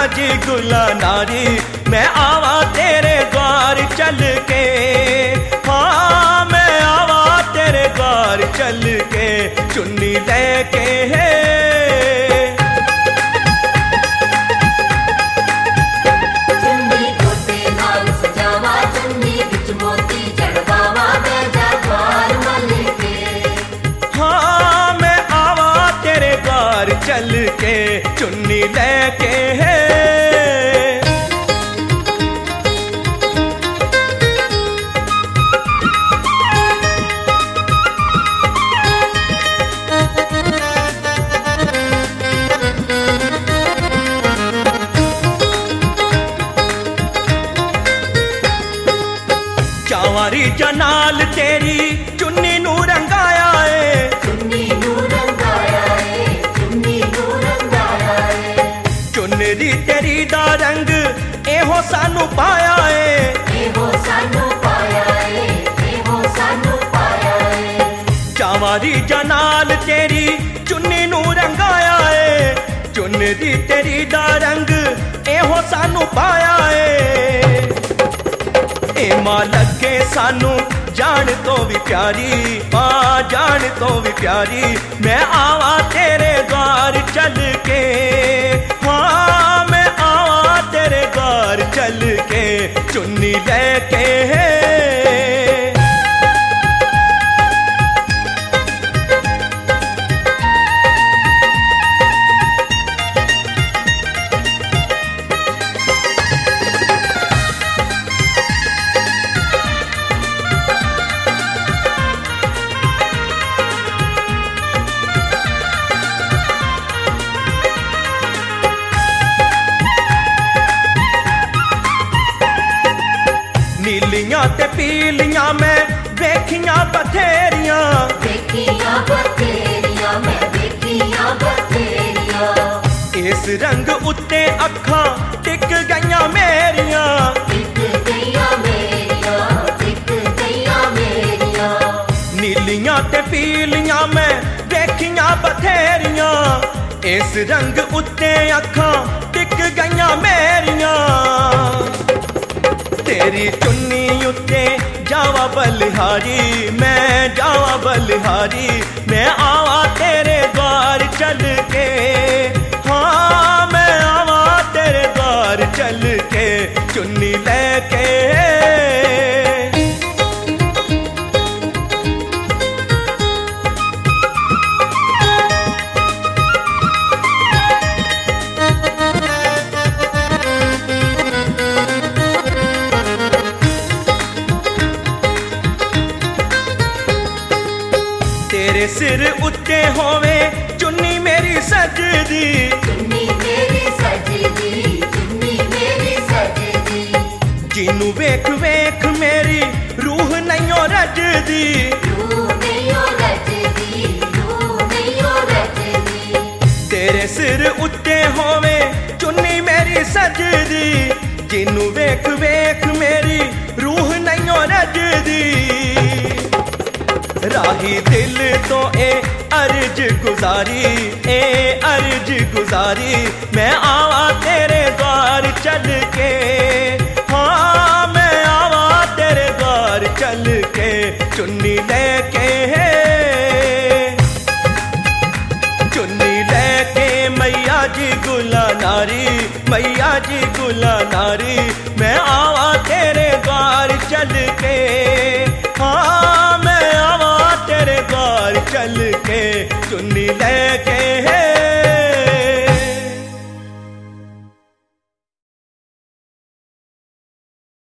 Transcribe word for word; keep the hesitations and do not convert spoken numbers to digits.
जी गुला नारी, मैं आवा तेरे द्वार चल के। हाँ मैं आवा तेरे द्वार चल के, चुन्नी लेके है। चुन्नी गोटे नाल सजावा, चुन्नी विच मोती चढ़वावा, मैं जा द्वार मल के। हाँ मैं आवा तेरे द्वार चल के, चुन्नी लेके है। चावारी जनाल तेरी चुन्नी नू रंगाया है, चुन्नी नू रंगाया है, चुन्नी नू रंगाया है। चुन्नरी तेरी दा रंग एहो सानू पाया है, एहो सानू पाया है, एहो सानू पाया है। चावारी जनाल तेरी चुन्नी नू रंगाया है, चुन्नरी तेरी दा रंग एहो सानू पाया है। ए मां लगे सानू जान तो भी प्यारी, मां जान तो भी प्यारी, मैं आवा तेरे द्वार चल के। हाँ मैं आवा तेरे द्वार चल के, चुन्नी लेके है। नीलियां ते पीलियां मैं देखियां बथेरियां, देखियां बथेरियां मैं देखियां बथेरियां। इस रंग उत्ते अखां टिक गईयां मेरियां, टिक गईयां मेरियां, टिक गईयां मेरियां। नीलियां ते पीलियां मैं देखियां बथेरियां, इस रंग उत्ते अखां टिक गईयां मेरियां। तेरी चुन्नी उत्ते जावा बलिहारी, मैं जावा बलिहारी, मैं आवा तेरे द्वार चल के। हाँ मैं आवा तेरे द्वार चल के, चुन्नी लेके। तेरे सिर उत्ते होवे चुन्नी मेरी सजदी, चुन्नी मेरी सजदी, चुन्नी मेरी सजदी। जिनू वेख वेख मेरी रूह नैयो रजदी, रूह नैयो रजदी, रूह नैयो रजदी। तेरे सिर उत्ते होवे चुन्नी मेरी सजदी, जिनू वेख वेख मेरी रूह नैयो रजदी। राही दिल तो ए अर्ज गुजारी, ए अर्ज गुजारी, मैं आवा तेरे द्वार चल के। हाँ मैं आवा तेरे द्वार चल के, चुन्नी लेके है। चुन्नी लेके मैया जी गुला नारी, मैया जी गुला नारी, मैं आवा तेरे द्वार चल के। हाँ मैं आवा तेरे द्वार चल के, चुन्नी लेके